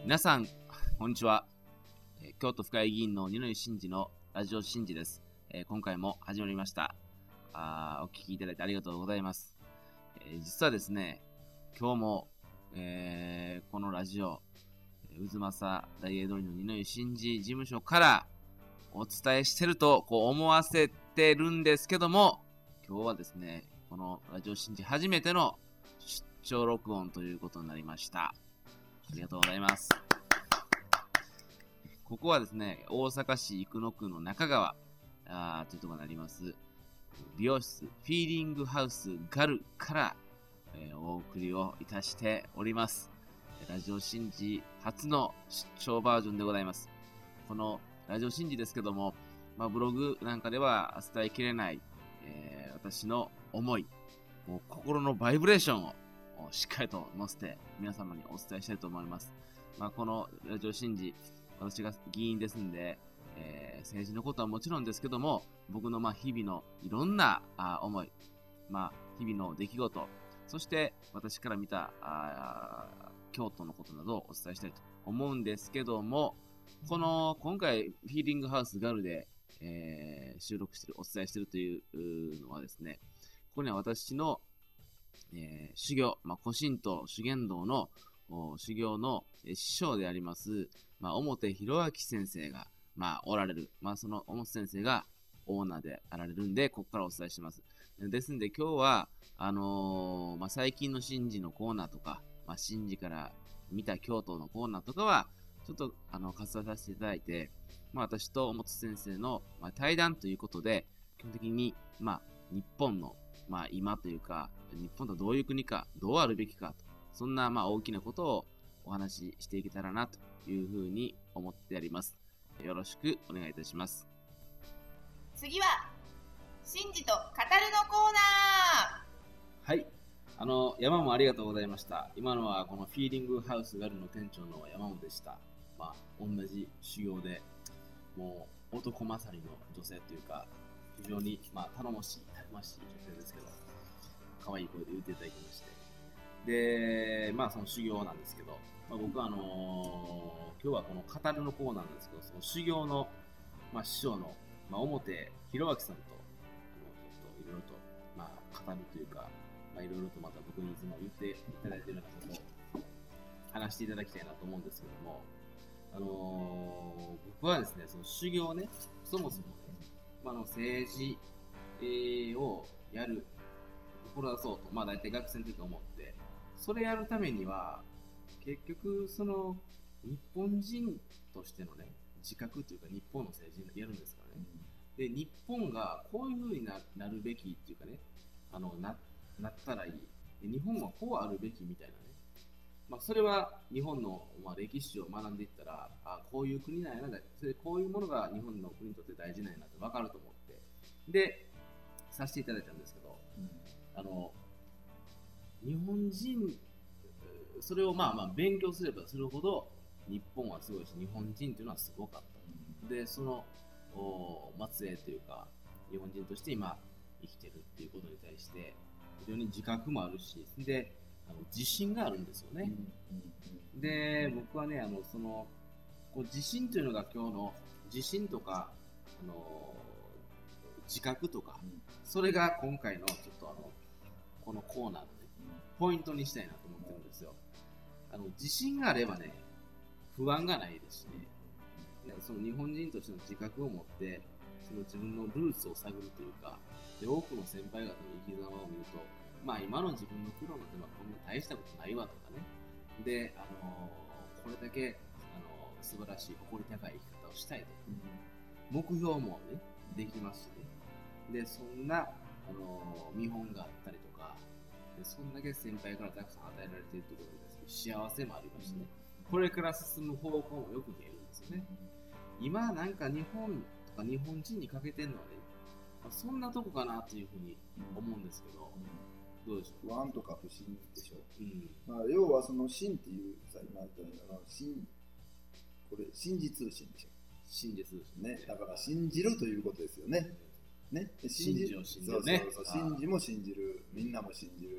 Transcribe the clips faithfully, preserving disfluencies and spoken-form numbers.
皆さんこんにちは。えー、京都府会議員の二之湯真司のラジオ真司です。えー、今回も始まりました。あお聞きいただいてありがとうございます。えー、実はですね、今日も、えー、このラジオ渦政大江通りの二之湯真司事務所からお伝えしてるとこう思わせてるんですけども、今日はですね、このラジオ真司初めての出張録音ということになりました。ありがとうございます。ここはですね、大阪市生野区の中川あというところになります美容室フィーリングハウスガルから、えー、お送りをいたしております。ラジオ真司初の出張バージョンでございます。このラジオ真司ですけども、まあ、ブログなんかでは伝えきれない、えー、私の思い、もう心のバイブレーションをしっかりと載せて皆様にお伝えしたいと思います。まあ、このラジオ真司、私が議員ですんで、えー、政治のことはもちろんですけども、僕のまあ日々のいろんなあ思い、まあ、日々の出来事、そして私から見たあ京都のことなどをお伝えしたいと思うんですけども、この今回フィーリングハウスガルで、えー、収録してるお伝えしているというのはですね、ここには私のえー、修行、まあ、古神道修験道の修行の、えー、師匠であります、まあ、表弘明先生が、まあ、おられる、まあ、その表先生がオーナーであられるんで、ここからお伝えします。ですんで今日はあのーまあ、最近の神事のコーナーとか、まあ、神事から見た京都のコーナーとかはちょっとあの割愛させていただいて、まあ、私と表先生の、まあ、対談ということで、基本的に、まあ、日本のまあ今というか、日本とどういう国か、どうあるべきかと、そんなまあ大きなことをお話ししていけたらなというふうに思っております。よろしくお願いいたします。 次は、真司と語るのコーナー。はい。あの、山もありがとうございました。今のはこのフィーリングハウスガルの店長の山本でした。まあ、同じ修行で、もう男勝りの女性というか、非常に、まあ、頼もしい、たくましい女性ですけど、可愛い声で言っていただきまして。で、まあ、その修行なんですけど、まあ、僕はあのー、今日はこの語るのコーナーなんですけど、その修行の、まあ、師匠の、まあ、表弘明さんと、あの、ちょっといろいろと、まあ、語るというか、まあ、いろいろとまた僕にいつも言っていただいているようなことを話していただきたいなと思うんですけども、あのー、僕はですね、その修行ね、そもそもね、まあ、の政治、えー、をやる、志そうと、まあ大体学生の時思って、それやるためには、結局、その、日本人としてのね、自覚というか、日本の政治やるんですからね。うん、で、日本がこういう風に な, なるべきっていうかね、あの、な、なったらいい。で、日本はこうあるべきみたいなね。まあ、それは日本の、まあ、歴史を学んでいったら、あこういう国なんやな、それこういうものが日本の国にとって大事なんやなって分かると思って、で、させていただいたんですけど、うん、あの、日本人、それをまあまあ勉強すればするほど、日本はすごいし、日本人というのはすごかった。うん、で、その、末裔というか、日本人として今生きてるっていうことに対して、非常に自覚もあるし、で、あの自信があるんですよね。うんうんうん、で、僕はね、あのそのこう自信というのが今日の自信とか、あの自覚とか、うん、それが今回のちょっとあのこのコーナーのね、ポイントにしたいなと思ってるんですよ。あの自信があればね、不安がないですしね、その日本人としての自覚を持って、その自分のルーツを探るというか、で多くの先輩方の生き様を見ると、まあ今の自分の苦労の手はこんな大したことないわとかね。で、あのー、これだけ、あのー、素晴らしい誇り高い生き方をしたいとか、うん、目標もね、できますしね。で、そんな、あのー、見本があったりとか、でそんだけ先輩からたくさん与えられているということですけど、幸せもありましてね、うん、これから進む方向もよく見えるんですよね。うん、今なんか日本とか日本人に欠けてるのはね、そんなとこかなというふうに思うんですけど、うん、どうでしょう。 不安とか不信でしょ。うん、まあ、要はその信っていうさ、今言ったような信、これ信じ通信でしょ。 信じ通信ね。だから信じるということですよね。ね。 信じを信じるね。 そうそうそう。信じも信じる、みんなも信じる。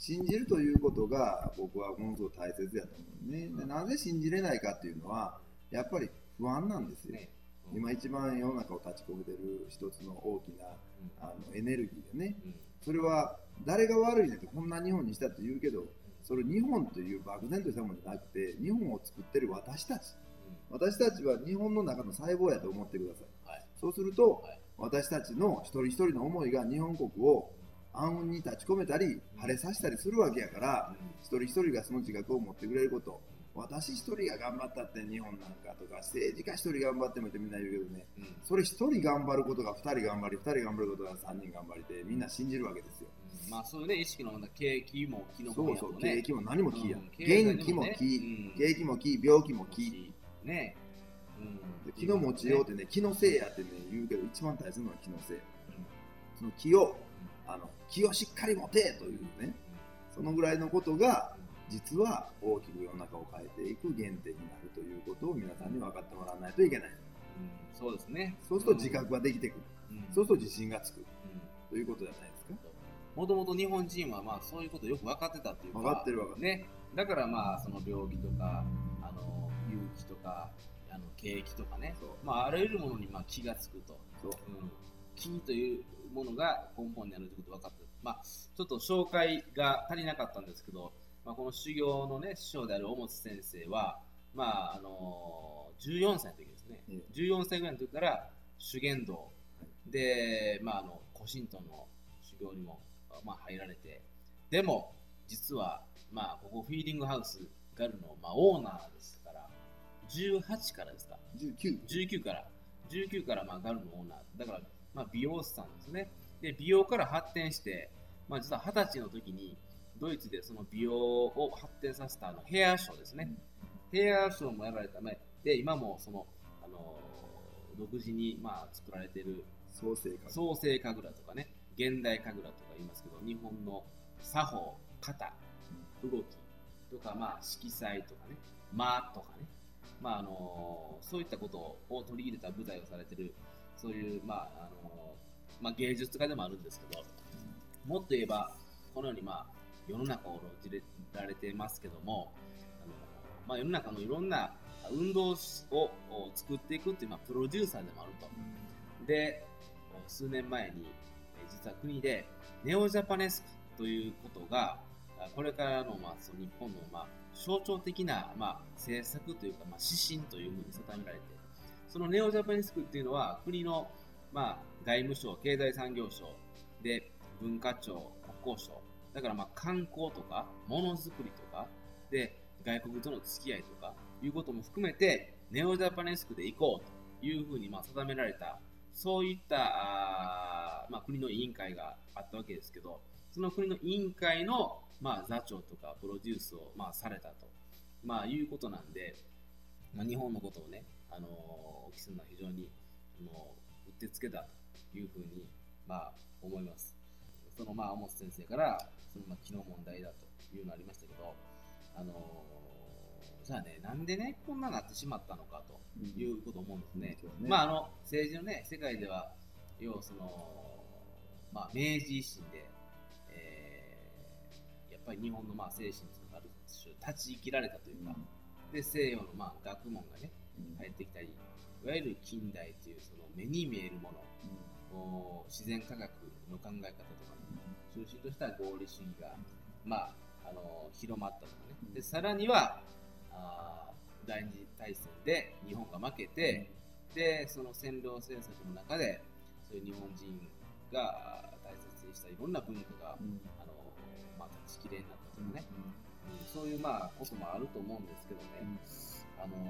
信じるということが僕はものすごく大切だと思うね。でなぜ信じれないかっていうのはやっぱり不安なんですよ、ねうん、今一番世の中を立ち込めてる一つの大きな、うん、あのエネルギーでね、うん、それは誰が悪いねってこんな日本にしたって言うけど、それ日本という漠然としたものじゃなくて日本を作ってる私たち、うん、私たちは日本の中の細胞やと思ってください、はい、そうすると、はい、私たちの一人一人の思いが日本国を暗雲に立ち込めたり晴れさせたりするわけやから、うん、一人一人がその自覚を持ってくれること、私一人が頑張ったって日本なんかとか政治家一人頑張ってもってみんな言うけどね、うん、それ一人頑張ることが二人頑張り、二人頑張ることが三人頑張りでみんな信じるわけですよ、 うん、まあそういうね意識の景気も気のもんやもんね。そうそう、景気も何も気や、うん、元気も気、うん、景気も気、病気も気ね、 うん、気の持ちようってね、気のせいやってね言うけど一番大切なのは気のせい、うん、その気をあの気をしっかり持てというね、そのぐらいのことが実は大きく世の中を変えていく原点になるということを皆さんに分かってもらわないといけない、うん、 そうですね。 そうすると自覚ができてくる、うん、そうすると自信がつく、うん、ということじゃないですか。 もともと日本人はまあそういうことをよく分かってたっていうか、 分かってる分かってる、 ね、だからまあその病気とかあの勇気とかあの景気とかね、まあ、あらゆるものにまあ気がつくと、そう、うん、気というものが根本にあるということが分かってる。まあ、ちょっと紹介が足りなかったんですけど、まあ、この修行のね師匠である小本先生は、まああのじゅうよんさいの時ですね、うん、じゅうよんさいぐらいの時から修験道で、まあ、あの古神道の修行にも、まあ、入られて、でも実は、まあ、ここフィーリングハウスガルの、まあ、オーナーですからじゅうはちからですかじゅうきゅう、 じゅうきゅうからじゅうきゅうからまあガルのオーナーだから、まあ、美容師さんですね。で美容から発展して、まあ、実ははたちの時にドイツでその美容を発展させたあのヘアショーですね、うん、ヘアショーもやられた前で今もその、あのー、独自にまあ作られている創生創生神楽とかね、現代神楽とか言いますけど、日本の作法、型、動きとか、まあ、色彩とかね、間とかね、まああのー、そういったことを取り入れた舞台をされている、そういう、まああのーまあ、芸術家でもあるんですけど、もっと言えばこのように、まあ、世の中を論じられていますけども、あの、まあ、世の中のいろんな運動を作っていくっていう、まあ、プロデューサーでもあると。で、数年前に実は国でネオジャパネスクということがこれからの、まあ、その日本の、まあ、象徴的な、まあ、政策というか、まあ、指針というふうに定められて、そのネオジャパネスクっていうのは国の、まあ、外務省、経済産業省で文化庁、国交省だからまあ観光とかものづくりとかで外国との付き合いとかいうことも含めてネオジャパネスクで行こうというふうにまあ定められた、そういったあ、まあ、国の委員会があったわけですけど、その国の委員会のまあ座長とかプロデュースをまあされたと、まあ、いうことなんで、まあ、日本のことをね、あのー、お聞きするのは非常にもううってつけだというふうにまあ思います。そのまあ、小本先生からそのまあ気の問題だというのがありましたけど、あのー、じゃあね、なんでねこんななってしまったのかということを思うんですね。うん、まああの政治のね世界では要はそのまあ明治維新で、えー、やっぱり日本のまあ精神というのがある種断ち切られたというか、うん、で西洋のまあ学問がね入ってきたり、いわゆる近代というその目に見えるもの、うん、自然科学の考え方とか、中心とした合理主義が、まあ、あの広まったとかね。でさらにはあ第二次大戦で日本が負けて、でその占領政策の中でそういう日本人が大切にしたいろんな文化が、うん、あのまあ、断ち切れになったとかね、うんうん、そういうまあこともあると思うんですけどね、うん、あの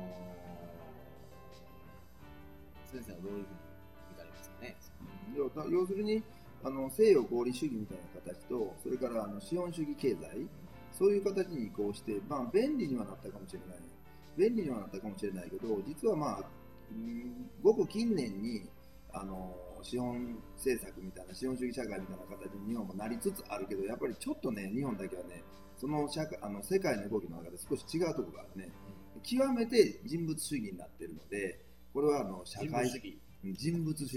ー、先生はどういうふうに見られますかね。 要するにあの西洋合理主義みたいな形と、それからあの資本主義経済、そういう形に移行して、まあ、便利にはなったかもしれない便利にはなったかもしれないけど、実はまあ、うん、ごく近年にあの資本政策みたいな資本主義社会みたいな形に日本もなりつつあるけど、やっぱりちょっとね日本だけはねその社会あの世界の動きの中で少し違うところがあるね、極めて人物主義になっているので、これはあの社会人物主義人物主義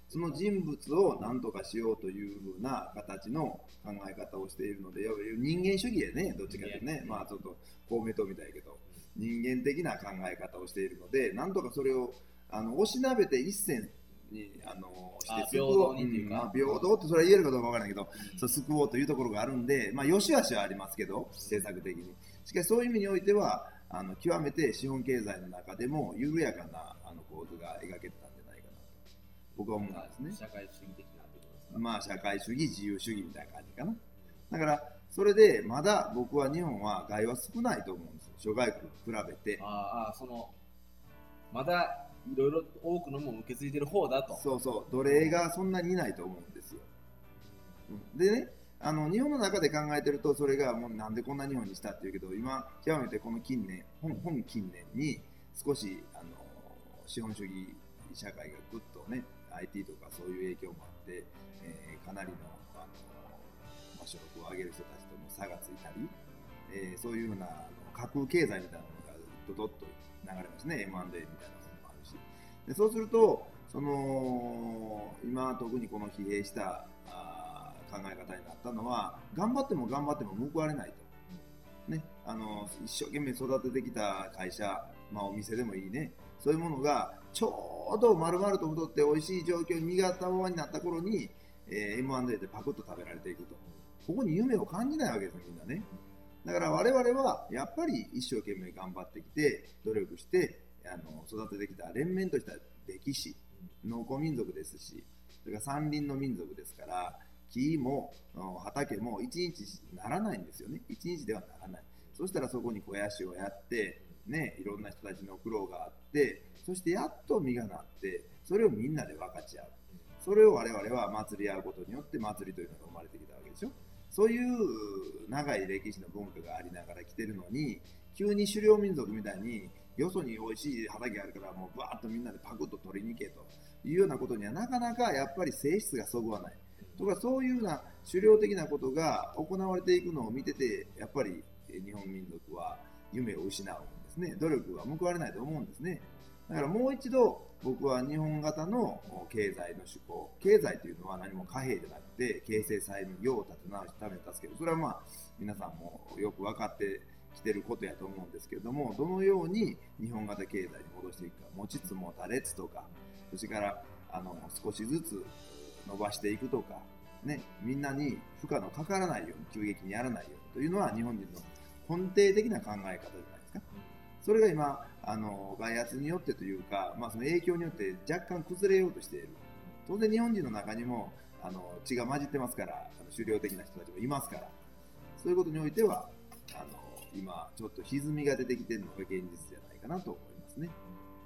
その人物を何とかしようというふうな形の考え方をしているので、いわゆる人間主義でね、どっちかというとね、まあちょっと公明党みたいやけど、人間的な考え方をしているので、なんとかそれをあの押しなべて一線にあのして平等にっていうか、 うんまあ、平等ってそれは言えるかどうかわからないけど、うん、そう救おうというところがあるんで、まあ良し悪しはありますけど、政策的に。しかしそういう意味においては、あの極めて資本経済の中でも緩やかなあの構図が描けてたんじゃないかなと僕は思うんですね。 社会主義的なところですか。 まあ社会主義自由主義みたいな感じかな。だからそれでまだ僕は日本は害は少ないと思うんですよ、諸外国に比べて。 ああ、そのまだいろいろ多くのものを受け継いでる方だと。 そうそう、奴隷がそんなにいないと思うんですよ。でね、あの日本の中で考えてると、それがもうなんでこんな日本にしたっていうけど、今極めてこの近年、本本近年に少しあの資本主義社会がぐっとね、アイティー とかそういう影響もあって、えー、かなりの、あの、まあ、所得を上げる人たちとの差がついたり、えー、そういうようなあの架空経済みたいなものがドドッと流れますね。 エムアンドエー みたいなものもあるし、でそうするとその今特にこの疲弊したあ考え方になったのは、頑張っても頑張っても報われないと、ね、あの一生懸命育ててきた会社、まあ、お店でもいいね、そういうものがちょうど丸々と太って美味しい状況に身がたままになった頃に、えー、エムアンドエー でパクッと食べられていくと、ここに夢を感じないわけですよ、みんなね。だから我々はやっぱり一生懸命頑張ってきて努力してあの育ててきた連綿とした歴史、農耕民族ですし、それから山林の民族ですから、木も畑も一日ならないんですよね。一日ではならない。そしたらそこに肥やしをやってね、いろんな人たちの苦労があって、そしてやっと実がなって、それをみんなで分かち合う。それを我々は祭り合うことによって祭りというのが生まれてきたわけでしょ。そういう長い歴史の文化がありながら来てるのに、急に狩猟民族みたいによそに美味しい畑があるからもうバーッとみんなでパクッと取りに行けというようなことにはなかなかやっぱり性質がそぐわない。とかそういうような狩猟的なことが行われていくのを見てて、やっぱり日本民族は夢を失うんですね。努力が報われないと思うんですね。だからもう一度僕は日本型の経済の趣向、経済というのは何も貨幣じゃなくて形成再民、世を立て直すために助ける、それはまあ皆さんもよく分かってきてることやと思うんですけれども、どのように日本型経済に戻していくか、持ちつ持たれつとか、それからあの少しずつ伸ばしていくとか、ね、みんなに負荷のかからないように急激にやらないようにというのは日本人の根底的な考え方じゃないですか。それが今あの外圧によってというか、まあ、その影響によって若干崩れようとしている。当然日本人の中にもあの血が混じってますから、あの狩猟的な人たちもいますから、そういうことにおいてはあの今ちょっと歪みが出てきているのが現実じゃないかなと思いますね。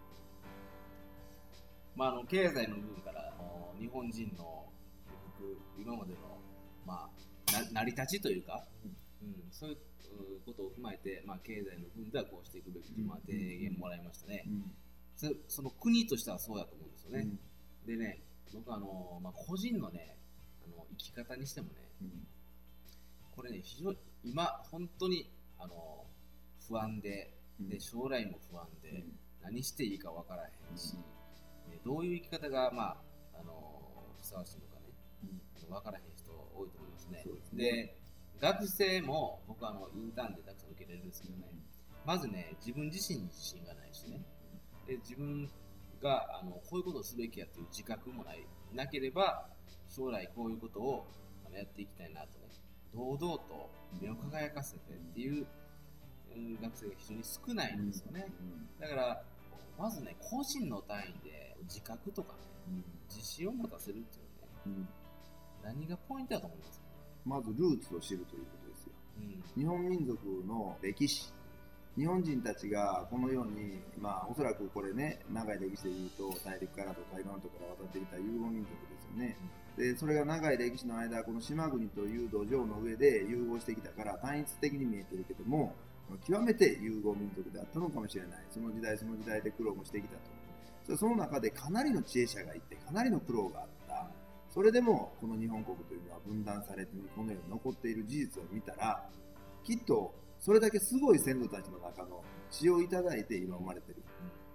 まあ、あの経済の部分から日本人の今までの、まあ、な成り立ちというか、うんうん、そういうことを踏まえて、まあ、経済の部分ではこうしていくべきという、まあ、提言もらいましたね、うん、そ, その国としてはそうだと思うんですよね、うん、でね、僕はあの、まあ、個人のねあの生き方にしてもね、うん、これね非常に今本当にあの不安 で, で将来も不安で、うん、何していいか分からへんし、うん、どういう生き方が、まあ、あのふさわしいのかね、うん、分からへん人多いと思いますね。そうですね。で学生も僕はあのインターンでたくさん受けれるんですけどね、まずね自分自身に自信がないしね、で自分があのこういうことをすべきやという自覚もないなければ将来こういうことをやっていきたいなとね、堂々と目を輝かせてっていう学生が非常に少ないんですよね。だからまずね個人の単位で自覚とかね、自信を持たせるっていうね、何がポイントだと思いますか？ まずルーツを知るということですよ、うん、日本民族の歴史、日本人たちがこのように、まあ、おそらくこれね長い歴史でいうと大陸からとかいろんなところから渡ってきた遊牧民族ですよね、うん、でそれが長い歴史の間この島国という土壌の上で融合してきたから単一的に見えてるけども極めて融合民族であったのかもしれない。その時代その時代で苦労もしてきたと。その中でかなりの知恵者がいてかなりの苦労があった。それでもこの日本国というのは分断されずにこのように残っている事実を見たら、きっとそれだけすごい先祖たちの中の血をいただいて今生まれている。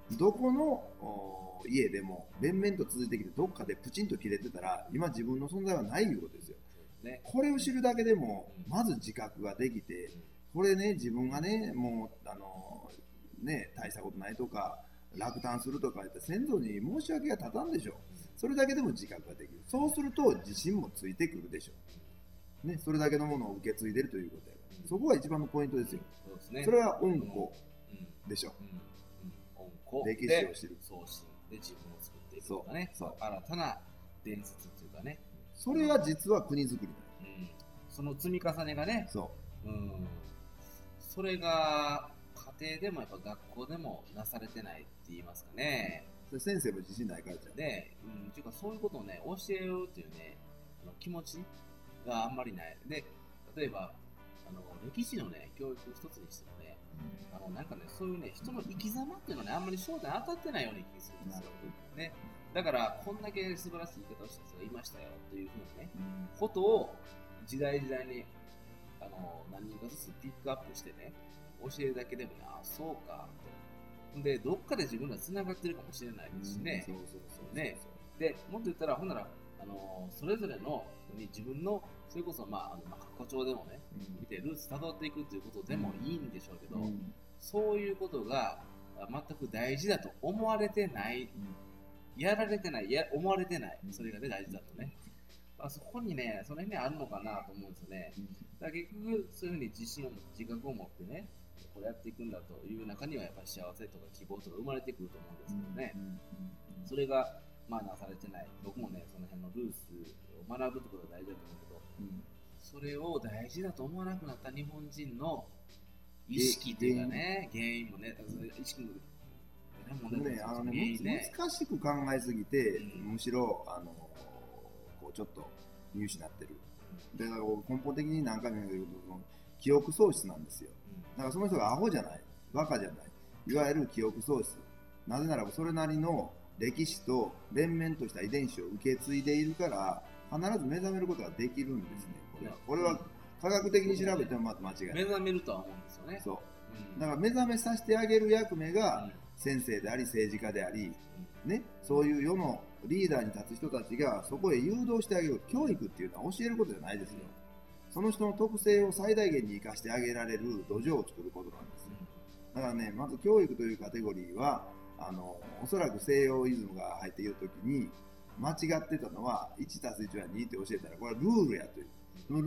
どこのお家でも連綿と続いてきてどっかでプチンと切れてたら今自分の存在はないいうことですよ。 ね、 これを知るだけでもまず自覚ができて、これね自分がねもうあのね大したことないとか落胆するとか言って先祖に申し訳が立たんでしょう。それだけでも自覚ができる。そうすると自信もついてくるでしょう。ね、それだけのものを受け継いでるということやから、そこが一番のポイントですよ。 そうですね、 それは恩子でしょ。 恩子歴史を知る。 送信で自分を作っていくとかね、そう新たな伝説っていうかね。 それが実は国づくりなんです、 うん、その積み重ねがね、 そう、 うん、それが家庭でもやっぱ学校でもなされてないって言いますかね。 それ先生も自信ないからじゃん。 で、うん、っていうかそういうことをね、教えようっていうね、あの気持ちがあんまりない。で、例えば、あの歴史のね、教育一つにしてもね、あのなんかね、そういうね、人の生き様っていうのはね、あんまり焦点当たってないような気がするんですよ。ね、だから、こんだけ素晴らしい言い方をした人がいましたよというふうなね、うん、ことを時代時代にあの何人かずつピックアップしてね、教えるだけでもね、あ、そうかと。で、どっかで自分らつながってるかもしれないですしね。 そうそうそうね。で、もっと言ったら、ほんなら、あのそれぞれのに自分の、それこそ、まあ、あのまあ、過去帳でもね、うん、見てルーツたどっていくということでもいいんでしょうけど、うん、そういうことが全く大事だと思われてない、うん、やられてない、や思われてない、それがね、大事だとね。まあ、そこにね、その辺にあるのかなと思うんですよね。だから結局、そういうふうに自信を持って、自覚を持ってね、これやっていくんだという中には、やっぱり幸せとか希望とか生まれてくると思うんですけどね。それが、まあ、なされてない。僕もね、その辺のルーツを学ぶってことが大事だと思うけど、うん、それを大事だと思わなくなった日本人の意識というかね、原因もね、意識のね、あのね、ね、難しく考えすぎて、うん、むしろあのこうちょっと見失ってる。で、だから根本的に何回も言うと、記憶喪失なんですよ。だからその人がアホじゃない、バカじゃない、いわゆる記憶喪失。なぜならばそれなりの歴史と連綿とした遺伝子を受け継いでいるから、必ず目覚めることができるんですね。これは、これは科学的に調べてもまた間違いない。 目覚めるとは思うんですよね。 そう。うん、だから目覚めさせてあげる役目が先生であり政治家であり、うん、ね、そういう世のリーダーに立つ人たちがそこへ誘導してあげる。教育っていうのは教えることじゃないですよ。その人の特性を最大限に生かしてあげられる土壌を作ることなんですよ。だからね、まず教育というカテゴリーは、あのおそらく西洋イズムが入っているときに間違ってたのは いちたすいち はにって教えたらこれはルールやという、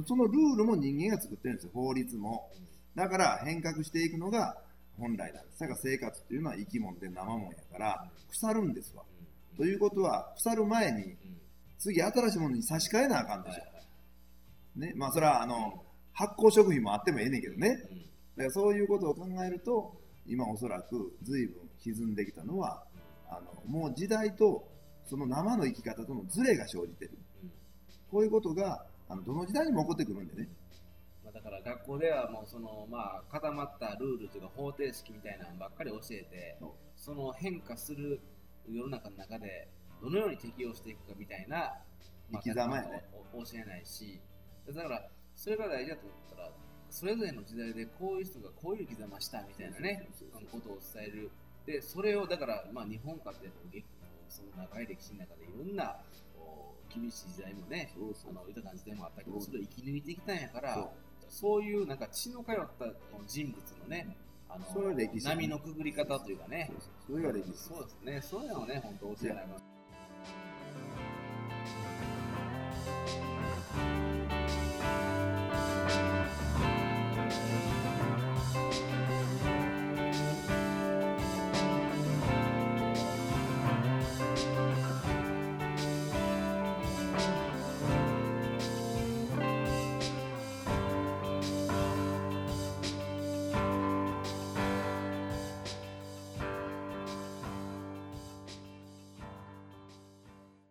そのルールも人間が作ってるんですよ、法律も。だから変革していくのが本来なんです。だから生活っていうのは生き物で生もんやから腐るんですわ。ということは腐る前に次新しいものに差し替えなあかんでしょ、ね、まあそれはあの発酵食品もあってもええねんけどね。だからそういうことを考えると今おそらく随分歪んできたのは、あのもう時代とその生の生き方とのズレが生じてる、うん、こういうことがあのどの時代にも起こってくるんでね。 まあ、だから学校ではもうその、まあ、固まったルールというか方程式みたいなのばっかり教えて、その変化する世の中の中でどのように適応していくかみたいな、 まあ、生き様やね、 教えないし、だからそれが大事だと思ったらそれぞれの時代でこういう人がこういう生き様したみたいなねことを伝える。でそれをだから、まあ、日本かってその長い歴史の中でいろんな厳しい時代もね、そうそうあの豊かな時代もあったけど、それを生き抜いてきたんやから、そう、そういうなんか血の通った人物のね、あのそれは歴史波のくぐり方というかね、 そうそうそれが歴史。 そうですね、そういうのをね、本当教えないと。